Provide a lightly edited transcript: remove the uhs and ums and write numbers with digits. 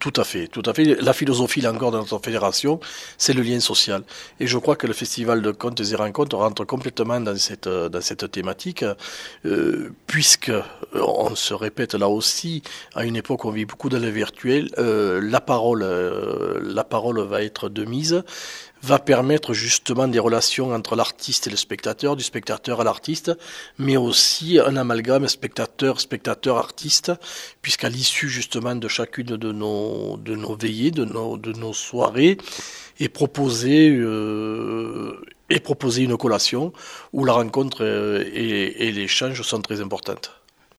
Tout à fait, tout à fait. La philosophie, là encore, de notre fédération, c'est le lien social. Et je crois que le Festival de contes et rencontres rentre complètement dans cette thématique, puisque, on se répète là aussi, à une époque où on vit beaucoup dans le virtuel, la parole va être de mise, va permettre justement des relations entre l'artiste et le spectateur, du spectateur à l'artiste, mais aussi un amalgame spectateur-artiste, puisqu'à l'issue justement de chacune de nos veillées, de nos soirées, est proposé une collation où la rencontre et l'échange sont très importantes.